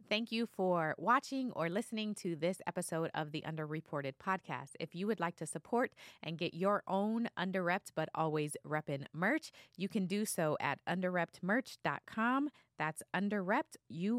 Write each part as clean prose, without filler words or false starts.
Thank you for watching or listening to this episode of the Underreported podcast. If you would like to support and get your own Underrepped but always reppin' merch, you can do so at underreppedmerch.com. That's Underrepped,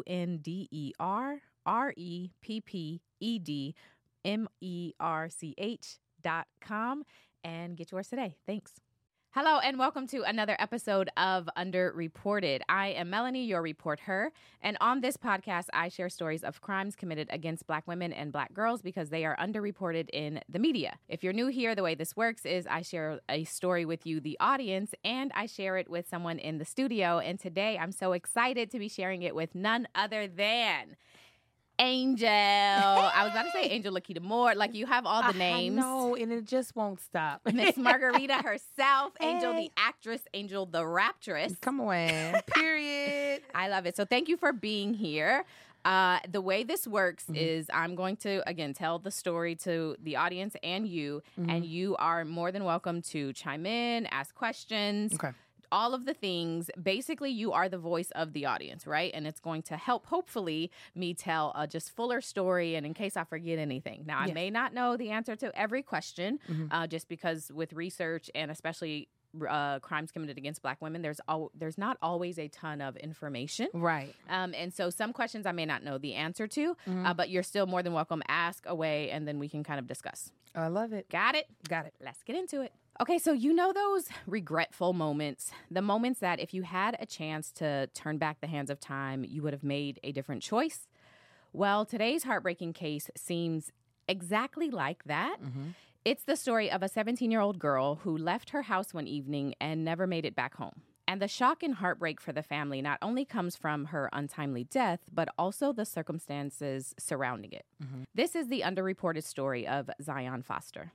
UNDERREPPEDMERCH.com, and get yours today. Thanks. Hello and welcome to another episode of Underreported. I am Melanie, your report her, and on this podcast, I share stories of crimes committed against Black women and Black girls because they are underreported in the media. If you're new here, the way this works is I share a story with you, the audience, and I share it with someone in the studio. And today, I'm so excited to be sharing it with none other than Angel. I was about to say Angel Lakita Moore. Like, you have all the names. I know, and it just won't stop. Miss Margarita herself, Angel the actress, Angel the raptress. Come on. Period. I love it. So thank you for being here. The way this works is I'm going to, again, tell the story to the audience and you, and you are more than welcome to chime in, ask questions. Okay. All of the things. Basically, you are the voice of the audience, right? And it's going to help, hopefully, me tell a just fuller story, and in case I forget anything. Now, I may not know the answer to every question, just because with research and especially crimes committed against Black women, there's not always a ton of information. Right. And so some questions I may not know the answer to, but you're still more than welcome. Ask away, and then we can kind of discuss. I love it. Got it? Got it. Let's get into it. Okay, so you know those regretful moments, the moments that if you had a chance to turn back the hands of time, you would have made a different choice? Well, today's heartbreaking case seems exactly like that. It's the story of a 17-year-old girl who left her house one evening and never made it back home. And the shock and heartbreak for the family not only comes from her untimely death, but also the circumstances surrounding it. This is the underreported story of Zion Foster.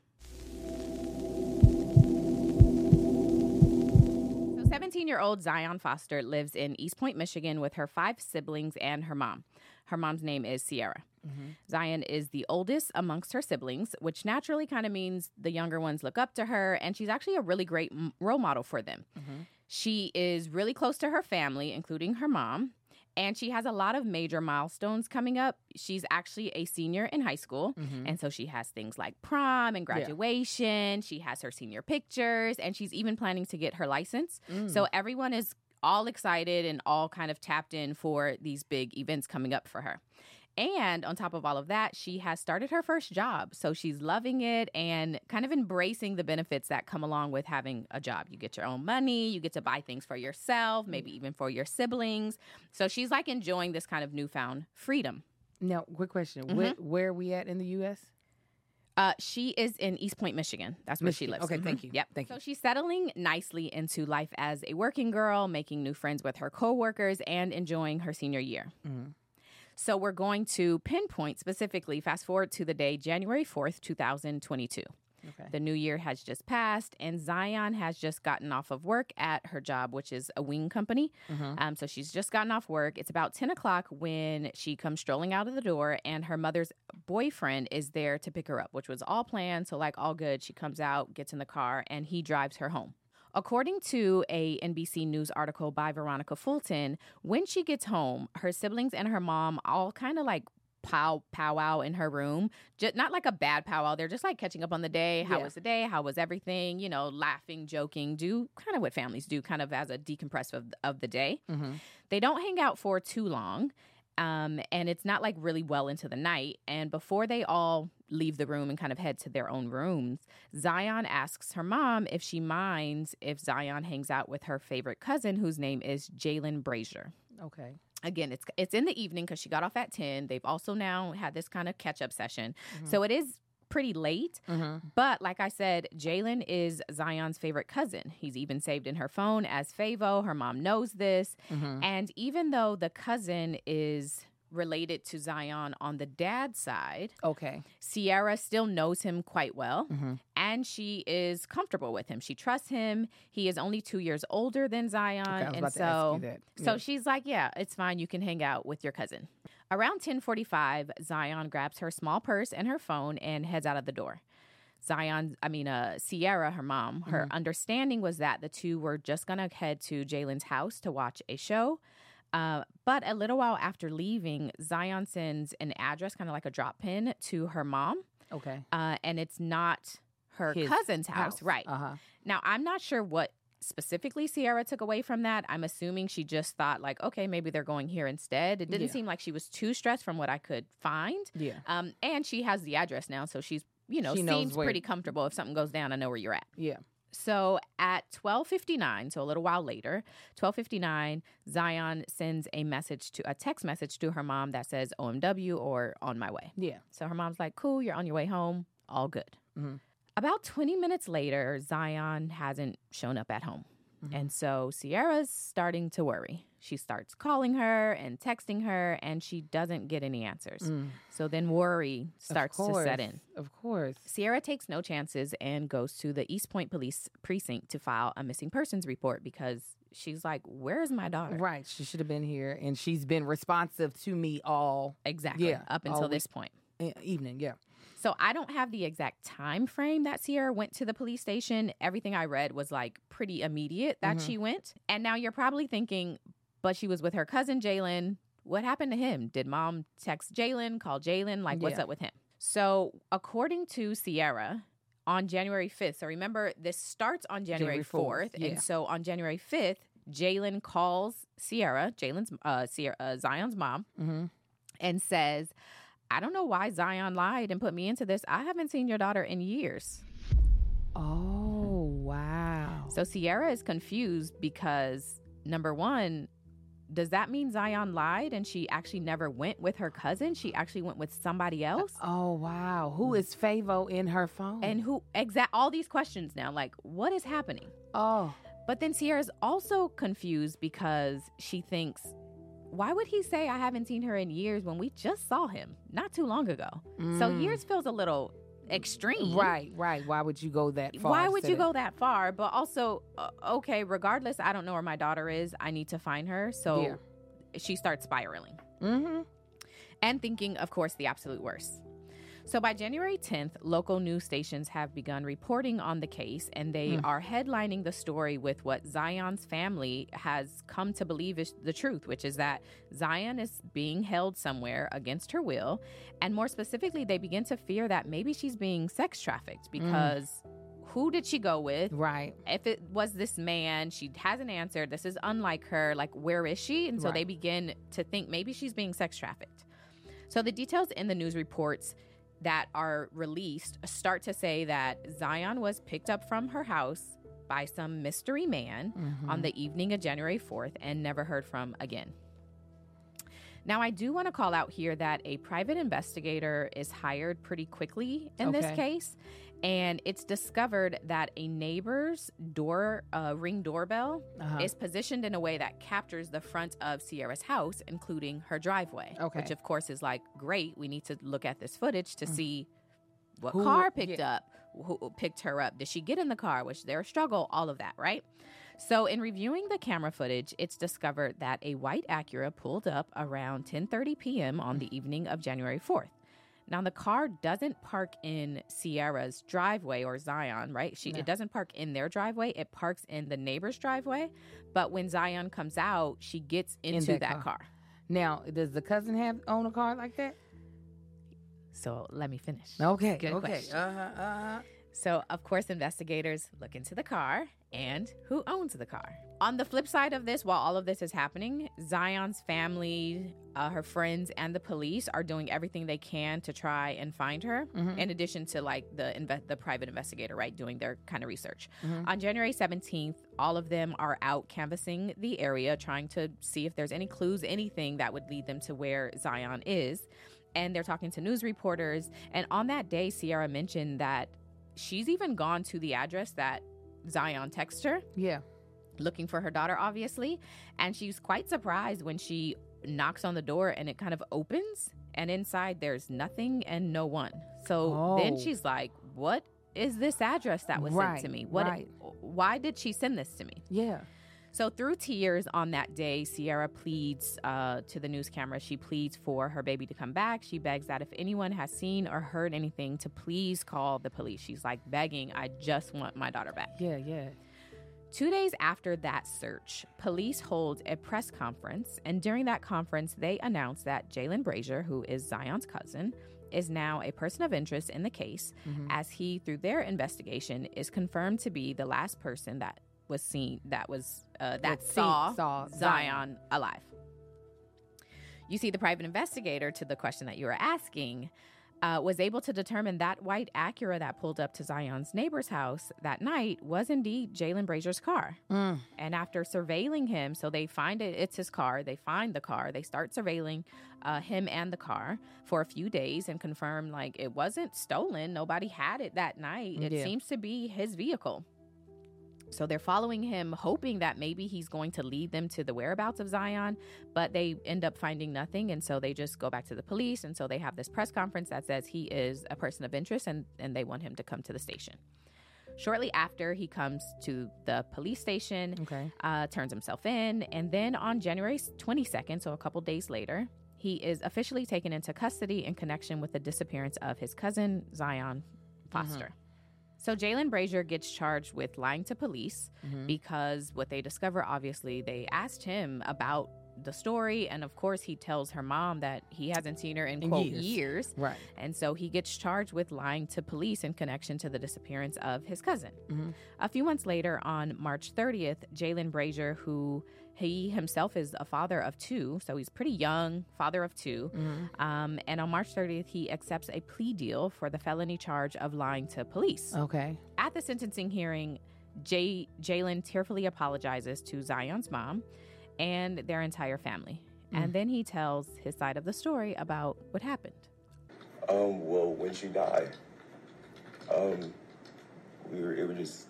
17-year-old Zion Foster lives in East Point, Michigan with her 5 siblings and her mom. Her mom's name is Sierra. Zion is the oldest amongst her siblings, which naturally kind of means the younger ones look up to her, and she's actually a really great role model for them. She is really close to her family, including her mom, and she has a lot of major milestones coming up. She's actually a senior in high school, and so she has things like prom and graduation. She has her senior pictures, and she's even planning to get her license. So everyone is all excited and all kind of tapped in for these big events coming up for her. And on top of all of that, she has started her first job. So she's loving it and kind of embracing the benefits that come along with having a job. You get your own money, you get to buy things for yourself, maybe even for your siblings. So she's like enjoying this kind of newfound freedom. Now, quick question. Where are we at in the U.S.? She is in East Point, Michigan. That's where she lives. Okay, thank you. Yep. Thank you. So she's settling nicely into life as a working girl, making new friends with her coworkers, and enjoying her senior year. So we're going to pinpoint specifically, fast forward to the day, January 4th, 2022. Okay. The new year has just passed, and Zion has just gotten off of work at her job, which is a wing company. So she's just gotten off work. It's about 10 o'clock when she comes strolling out of the door, and her mother's boyfriend is there to pick her up, which was all planned. So, like, all good. She comes out, gets in the car, and he drives her home. According to a NBC News article by Veronica Fulton, when she gets home, her siblings and her mom all kind of like powwow in her room. Not like a bad powwow. They're just like catching up on the day. How was the day? How was everything? You know, laughing, joking, do kind of what families do kind of as a decompress of the day. They don't hang out for too long. And it's not like really well into the night. And before they all leave the room and kind of head to their own rooms, Zion asks her mom if she minds if Zion hangs out with her favorite cousin, whose name is Jalen Brazier. Okay. Again, it's in the evening because she got off at 10. They've also now had this kind of catch-up session. So it is pretty late. But like I said, Jalen is Zion's favorite cousin. He's even saved in her phone as Favo. Her mom knows this. And even though the cousin is related to Zion on the dad's side, Sierra still knows him quite well. And she is comfortable with him. She trusts him. He is only 2 years older than Zion. And so she's like, yeah, it's fine. You can hang out with your cousin. Around 10:45, Zion grabs her small purse and her phone and heads out of the door. Sierra, her mom, her understanding was that the two were just going to head to Jalen's house to watch a show. But a little while after leaving, Zion sends an address, kind of like a drop pin, to her mom. Okay. And it's not her His cousin's house. Right. Uh-huh. Now, I'm not sure what specifically Ciara took away from that. I'm assuming she just thought, like, okay, maybe they're going here instead. It didn't seem like she was too stressed from what I could find. Yeah. And she has the address now, so she's, She knows seems where- pretty comfortable. If something goes down, I know where you're at. Yeah. So at 12:59, so a little while later, 12:59, Zion sends a text message to her mom that says OMW or on my way. Yeah. So her mom's like, cool, you're on your way home. All good. Mhm. About 20 minutes later, Zion hasn't shown up at home. And so Ciara's starting to worry. She starts calling her and texting her, and she doesn't get any answers. So then worry starts to set in. Of course. Ciara takes no chances and goes to the East Point Police Precinct to file a missing persons report because she's like, where is my daughter? Right. She should have been here, and she's been responsive to me all Exactly. Up until all this point. evening. Yeah. So I don't have the exact time frame that Ciara went to the police station. Everything I read was like pretty immediate that she went. And now you're probably thinking, but she was with her cousin Jalen. What happened to him? Did mom text Jalen, call Jalen? Like, what's up with him? So according to Ciara, on January 5th, so remember this starts on January 4th. Yeah. And so on January 5th, Jalen calls Ciara, Zion's mom, and says, I don't know why Zion lied and put me into this. I haven't seen your daughter in years. Oh, wow. So Ciara is confused because, number one, does that mean Zion lied and she actually never went with her cousin? She actually went with somebody else? Oh, wow. Who is Favo in her phone? And who, all these questions now, like, what is happening? Oh. But then Ciara's also confused because she thinks, why would he say I haven't seen her in years when we just saw him not too long ago? So years feels a little extreme. Right. Why would you go that far? Why would you go that far? But also, okay, regardless, I don't know where my daughter is. I need to find her. So she starts spiraling and thinking, of course, the absolute worst. So by January 10th, local news stations have begun reporting on the case, and they are headlining the story with what Zion's family has come to believe is the truth, which is that Zion is being held somewhere against her will. And more specifically, they begin to fear that maybe she's being sex trafficked because who did she go with? Right. If it was this man, she hasn't answered. This is unlike her. Like, where is she? And so they begin to think maybe she's being sex trafficked. So the details in the news reports that are released start to say that Zion was picked up from her house by some mystery man on the evening of January 4th and never heard from again. Now, I do want to call out here that a private investigator is hired pretty quickly in this case, and it's discovered that a neighbor's ring doorbell is positioned in a way that captures the front of Ciara's house, including her driveway, which of course is like, great, we need to look at this footage to see what car picked who picked her up. Did she get in the car? Was there a struggle? All of that, right? So in reviewing the camera footage, it's discovered that a white Acura pulled up around 10:30 p.m. on the evening of January 4th. Now, the car doesn't park in Ciara's driveway or Zion, right? It doesn't park in their driveway. It parks in the neighbor's driveway. But when Zion comes out, she gets into that car. Now, does the cousin own a car like that? So let me finish. Okay. Good question. So, of course, investigators look into the car and who owns the car. On the flip side of this, while all of this is happening, Zion's family, her friends, and the police are doing everything they can to try and find her, in addition to like the private investigator, right, doing their kind of research. On January 17th, all of them are out canvassing the area, trying to see if there's any clues, anything that would lead them to where Zion is. And they're talking to news reporters. And on that day, Ciara mentioned that she's even gone to the address that Zion texted her. Yeah. Looking for her daughter, obviously. And she's quite surprised when she knocks on the door and it kind of opens. And inside there's nothing and no one. So then she's like, what is this address that was sent to me? Why did she send this to me? Yeah. So through tears on that day, Ciara pleads to the news camera. She pleads for her baby to come back. She begs that if anyone has seen or heard anything, to please call the police. She's like begging, I just want my daughter back. Yeah. 2 days after that search, police hold a press conference, and during that conference, they announce that Jalen Brazier, who is Zion's cousin, is now a person of interest in the case, as he, through their investigation, is confirmed to be the last person that was seen, that saw Zion alive. You see, the private investigator, to the question that you were asking, was able to determine that white Acura that pulled up to Zion's neighbor's house that night was indeed Jalen Brazier's car. And after surveilling him, so they find it's his car, they find the car, they start surveilling him and the car for a few days and confirm, like, it wasn't stolen. Nobody had it that night. It seems to be his vehicle. So they're following him, hoping that maybe he's going to lead them to the whereabouts of Zion, but they end up finding nothing, and so they just go back to the police, and so they have this press conference that says he is a person of interest, and they want him to come to the station. Shortly after, he comes to the police station, turns himself in, and then on January 22nd, so a couple days later, he is officially taken into custody in connection with the disappearance of his cousin, Zion Foster. So Jalen Brazier gets charged with lying to police because what they discover, obviously, they asked him about the story. And of course, he tells her mom that he hasn't seen her in quote, years. Right. And so he gets charged with lying to police in connection to the disappearance of his cousin. A few months later, on March 30th, Jalen Brazier, who he himself is a father of two, so he's pretty young, father of two. And on March 30th, he accepts a plea deal for the felony charge of lying to police. Okay. At the sentencing hearing, Jalen tearfully apologizes to Zion's mom and their entire family. And then he tells his side of the story about what happened. Well, when she died, it was just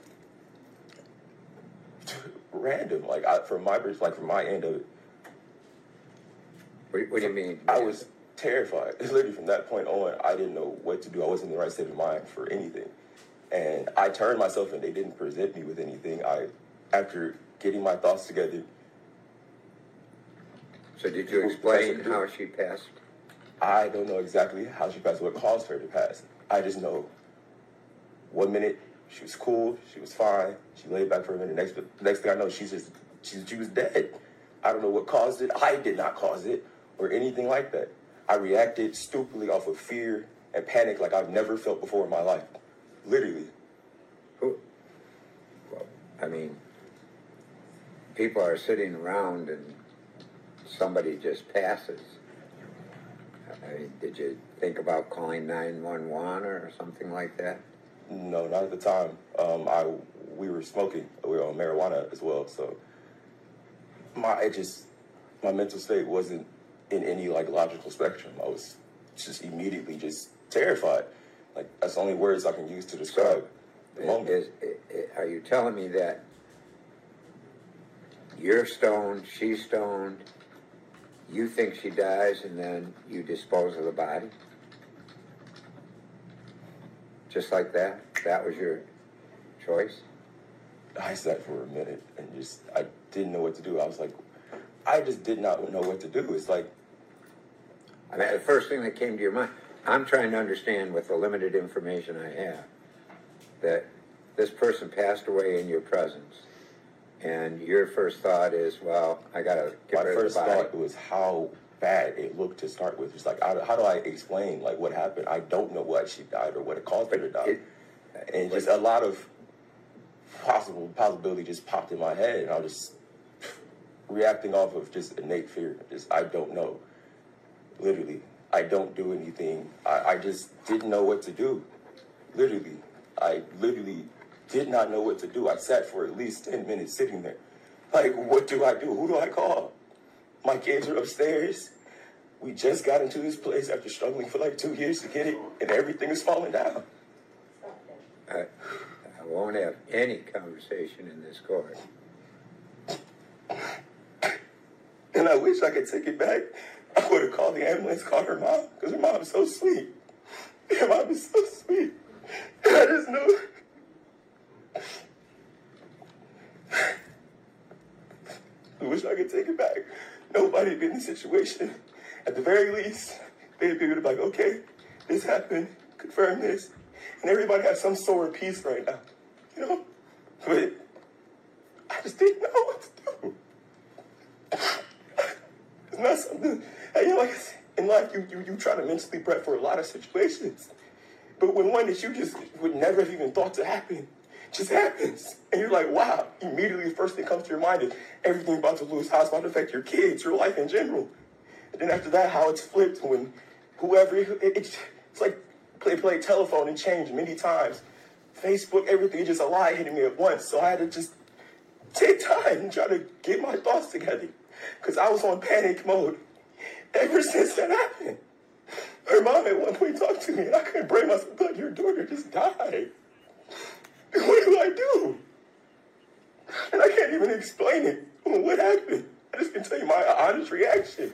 random. From my end of it. What do you mean? I was terrified. It's literally from that point on, I didn't know what to do. I wasn't in the right state of mind for anything. And I turned myself and they didn't present me with anything. After getting my thoughts together. So did you explain how she passed? I don't know exactly how she passed, what caused her to pass. I just know 1 minute she was cool, she was fine, she laid back for a minute. Next thing I know, she was dead. I don't know what caused it. I did not cause it or anything like that. I reacted stupidly off of fear and panic like I've never felt before in my life. Literally. Well, I mean, people are sitting around and somebody just passes. I mean, did you think about calling 911 or something like that? No, not at the time. We were smoking. We were on marijuana as well. So my mental state wasn't in any logical spectrum. I was just immediately just terrified. That's the only words I can use to describe the moment. Are you telling me that you're stoned, she's stoned, you think she dies, and then you dispose of the body? Just like that? That was your choice? I sat for a minute and I didn't know what to do. I just did not know what to do. It's like... I mean, the first thing that came to your mind, I'm trying to understand with the limited information I have, that this person passed away in your presence, and your first thought is, well, I got to get rid of the body. My first thought was how bad it looked to start with. It's how do I explain what happened? I don't know why she died or what it caused her to die. And just a lot of possibility just popped in my head, and I was just reacting off of just innate fear. I don't know. Literally, I don't do anything. I just didn't know what to do. Literally, I did not know what to do. I sat for at least 10 minutes sitting there. What do I do? Who do I call? My kids are upstairs. We just got into this place after struggling for 2 years to get it, and everything is falling down. I won't have any conversation in this court. And I wish I could take it back. I would have called the ambulance, called her mom, because her mom is so sweet. Her mom is so sweet. And I just knew. I wish I could take it back. Nobody had been in the situation. At the very least, they'd be able to be like, okay, this happened, confirm this. And everybody has some sort of peace right now, But just didn't know what to do. It's not something, like I said, in life, you try to mentally prep for a lot of situations. But when one that you just would never have even thought to happen just happens. And you're like, wow, immediately the first thing comes to your mind is everything about to lose, how it's about to affect your kids, your life in general. And then after that, how it's flipped when whoever, it's like play telephone and change many times. Facebook, everything, just a lot hitting me at once. So I had to just take time and try to get my thoughts together. Because I was on panic mode ever since that happened. Her mom at one point talked to me, and I couldn't bring myself, but your daughter just died. What do I do? And I can't even explain it. What happened? I just can tell you my honest reaction.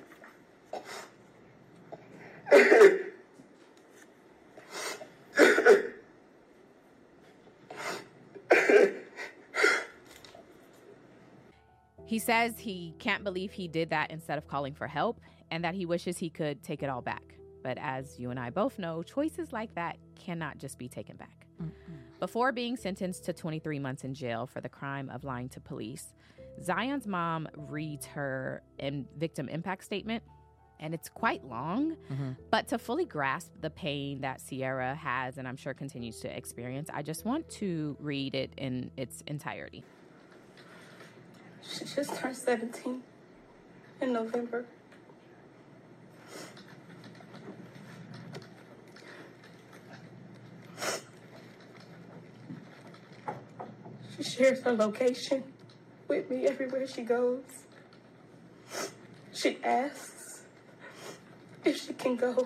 He says he can't believe he did that instead of calling for help, and that he wishes he could take it all back. But as you and I both know, choices like that cannot just be taken back. Before being sentenced to 23 months in jail for the crime of lying to police, Zion's mom reads her victim impact statement, and it's quite long. But to fully grasp the pain that Sierra has, and I'm sure continues to experience, I just want to read it in its entirety. She just turned 17 in November. She shares her location with me everywhere she goes. She asks if she can go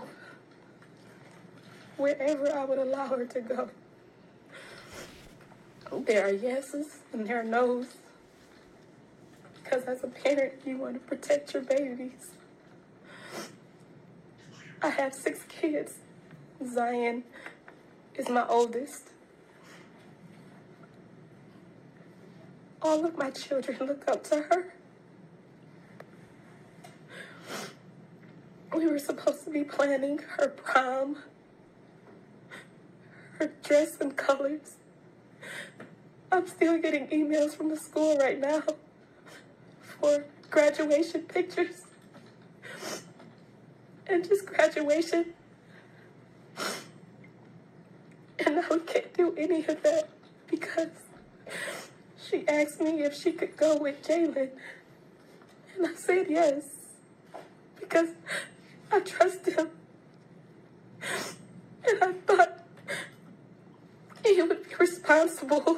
wherever I would allow her to go. There are yeses and there are nos. Because as a parent, you want to protect your babies. I have 6 kids. Zion is my oldest. All of my children look up to her. We were supposed to be planning her prom, her dress and colors. I'm still getting emails from the school right now for graduation pictures and just graduation. And now we can't do any of that because she asked me if she could go with Jalen. And I said yes, because I trust him. And I thought he would be responsible.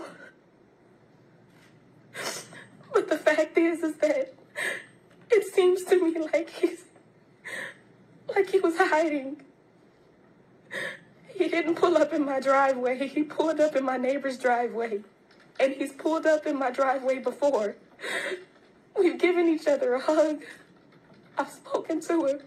But the fact is that it seems to me like he was hiding. He didn't pull up in my driveway. He pulled up in my neighbor's driveway. And he's pulled up in my driveway before. We've given each other a hug. I've spoken to her.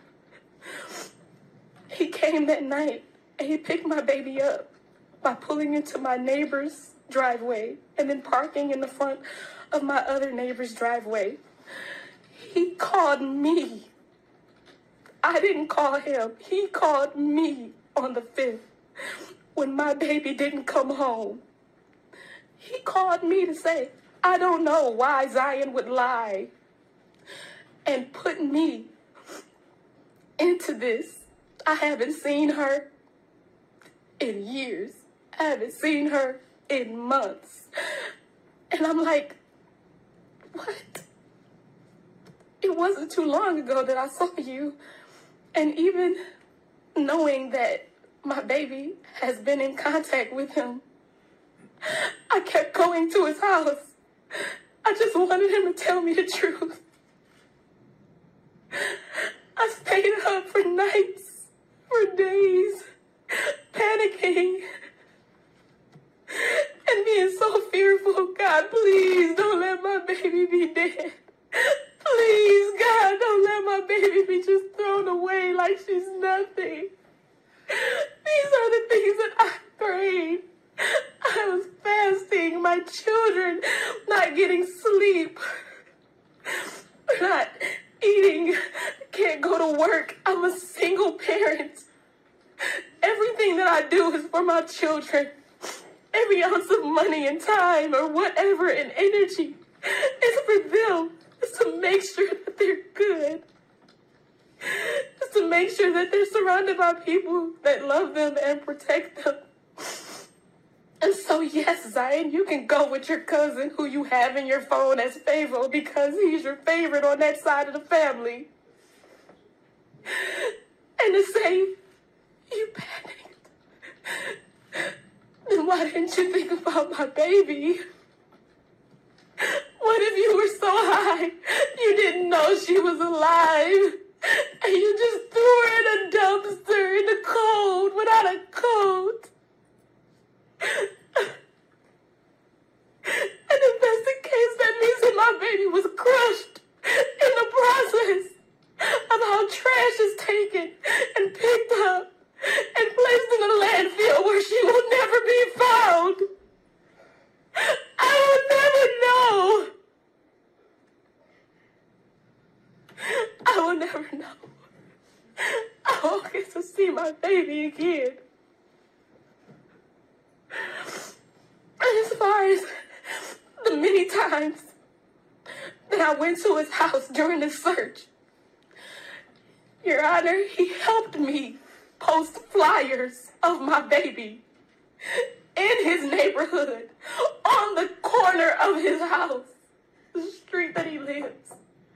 He came that night and he picked my baby up by pulling into my neighbor's driveway and then parking in the front of my other neighbor's driveway. He called me. I didn't call him. He called me on the 5th when my baby didn't come home. He called me to say, I don't know why Zion would lie and put me into this. I haven't seen her in years. I haven't seen her in months. And I'm like, what? It wasn't too long ago that I saw you. And even knowing that my baby has been in contact with him, I kept going to his house. I just wanted him to tell me the truth. I stayed up for nights, for days, panicking and being so fearful. God, please don't let my baby be dead. Please, God, don't let my baby be just thrown away like she's nothing. These are the things that I prayed. I was fasting, my children not getting sleep, not eating, can't go to work. I'm a single parent. Everything that I do is for my children. Every ounce of money and time or whatever and energy It's for them. It's to make sure that they're good. It's to make sure that they're surrounded by people that love them and protect them. And so, yes, Zion, you can go with your cousin who you have in your phone as Favo because he's your favorite on that side of the family. And to say, you panicked. Then why didn't you think about my baby? What if you were so high you didn't know she was alive? And you just threw her in a dumpster in the cold without a coat? And if that's the case, that means that my baby was crushed in the process of how trash is taken and picked up and placed in a landfill where she will never be found. I will never know. I will never know. I won't get to see my baby again. And as far as the many times that I went to his house during the search, Your Honor, he helped me post flyers of my baby in his neighborhood, on the corner of his house, the street that he lives.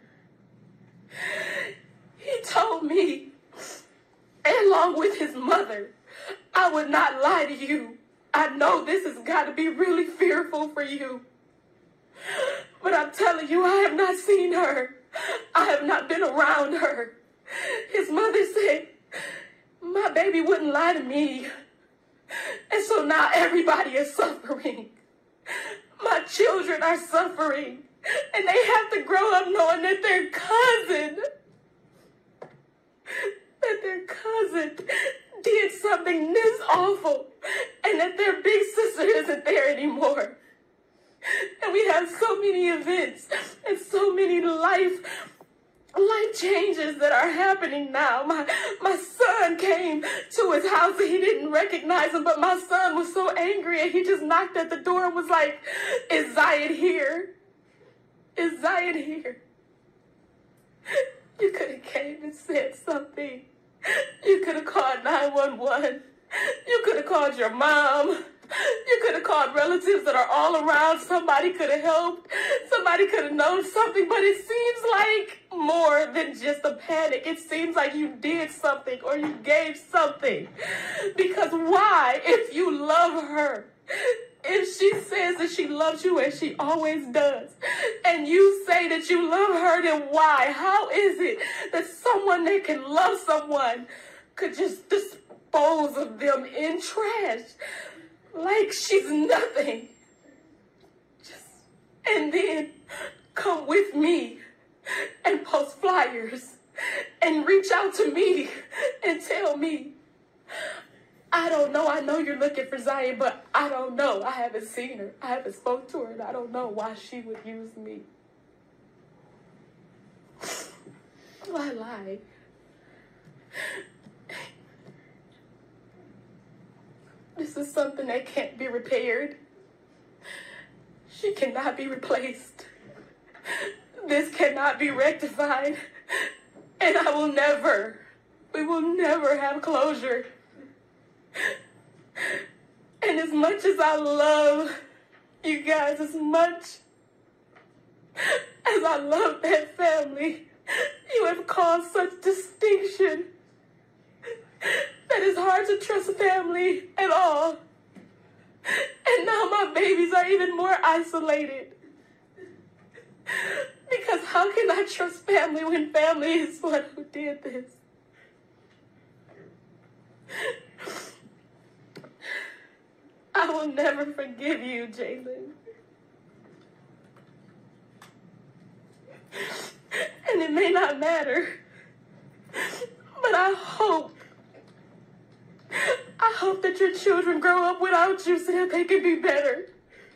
He told me, along with his mother, I would not lie to you. I know this has got to be really fearful for you. But I'm telling you, I have not seen her. I have not been around her. His mother said, my baby wouldn't lie to me. And so now everybody is suffering. My children are suffering. And they have to grow up knowing that their cousin did something this awful. And that their big sister isn't there anymore. And we have so many events and so many life changes that are happening now. My son came to his house and he didn't recognize him, but my son was so angry and he just knocked at the door and was like, is Zion here? Is Zion here? You could have came and said something. You could have called 911. You could have called your mom. You could have called relatives that are all around. Somebody could have helped. Somebody could have known something. But it seems like more than just a panic. It seems like you did something or you gave something. Because why, if you love her, if she says that she loves you, and she always does, and you say that you love her, then why? How is it that someone that can love someone could just dispose of them in trash? Like she's nothing. And then come with me and post flyers and reach out to me and tell me, I don't know. I know you're looking for Zion, but I don't know. I haven't seen her. I haven't spoke to her, and I don't know why she would use me. Why lie? This is something that can't be repaired. She cannot be replaced. This cannot be rectified. And we will never have closure. And as much as I love you guys, as much as I love that family, you have caused such distinction that it's hard to trust family at all. And now my babies are even more isolated. Because how can I trust family when family is one who did this? I will never forgive you, Jalen. And it may not matter, but I hope that your children grow up without you so that they can be better.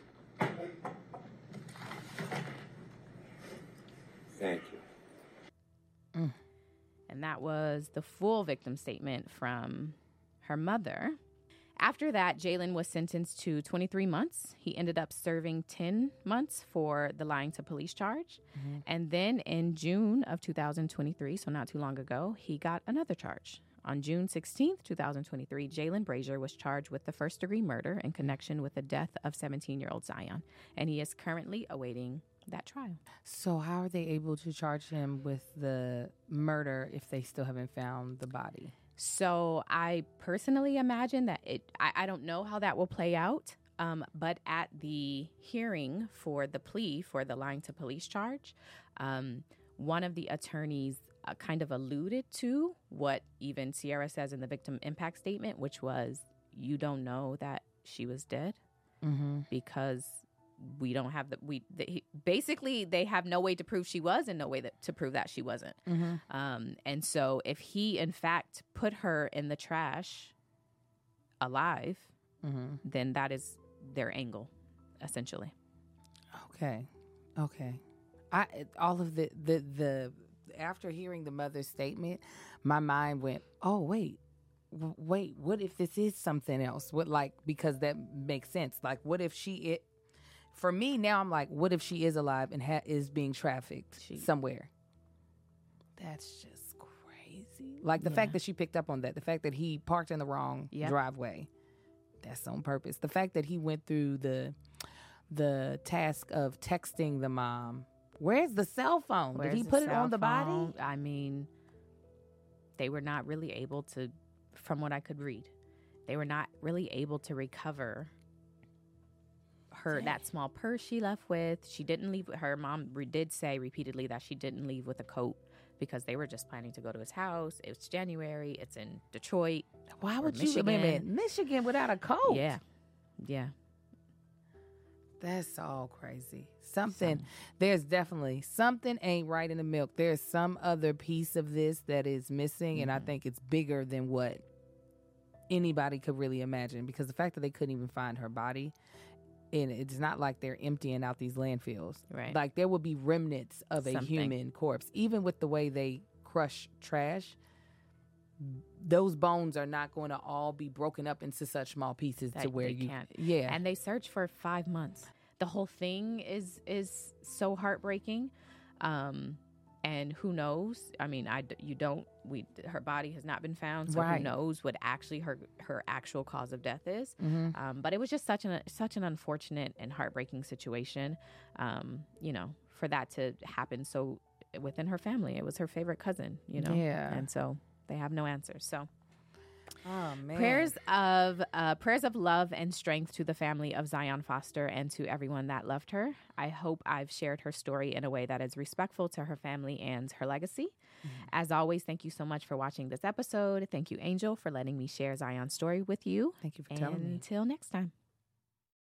Thank you. And that was the full victim statement from her mother. After that, Jalen was sentenced to 23 months. He ended up serving 10 months for the lying to police charge. And then in June of 2023, so not too long ago, he got another charge. On June 16th, 2023, Jalen Brazier was charged with the first-degree murder in connection with the death of 17-year-old Zion. And he is currently awaiting that trial. So how are they able to charge him with the murder if they still haven't found the body? So I personally imagine that I don't know how that will play out, but at the hearing for the plea for the lying to police charge, one of the attorneys kind of alluded to what even Sierra says in the victim impact statement, which was, you don't know that she was dead because we don't have basically they have no way to prove she was and no way to prove that she wasn't. And so if he in fact put her in the trash alive, then that is their angle, essentially. Okay. All of the after hearing the mother's statement, my mind went, oh wait, what if this is something else? Because that makes sense. Like, what if for me now, I'm like, what if she is alive and is being trafficked somewhere? That's just crazy. Like the fact that she picked up on that, the fact that he parked in the wrong driveway, that's on purpose. The fact that he went through the task of texting the mom. Where's the cell phone? Did he put it on the body? I mean, they were not really able to, from what I could read, they were not really able to recover that small purse she left with. She didn't leave. Her mom did say repeatedly that she didn't leave with a coat because they were just planning to go to his house. It's January. It's in Detroit. Why would you live in Michigan without a coat? Yeah. That's all crazy. There's definitely something ain't right in the milk. There's some other piece of this that is missing, and I think it's bigger than what anybody could really imagine, because the fact that they couldn't even find her body, and it's not like they're emptying out these landfills. Right. Like there would be remnants of a human corpse. Even with the way they crush trash, those bones are not going to all be broken up into such small pieces to where you can't. Yeah. And they searched for 5 months. The whole thing is so heartbreaking. And who knows? I mean, her body has not been found, so who knows what actually her actual cause of death is. But it was just such an unfortunate and heartbreaking situation, for that to happen so within her family. It was her favorite cousin, Yeah. And so they have no answers. So oh man. Prayers of love and strength to the family of Zion Foster and to everyone that loved her. I hope I've shared her story in a way that is respectful to her family and her legacy. As always, thank you so much for watching this episode. Thank you, Angel, for letting me share Zion's story with you. Thank you for telling me. Until next time.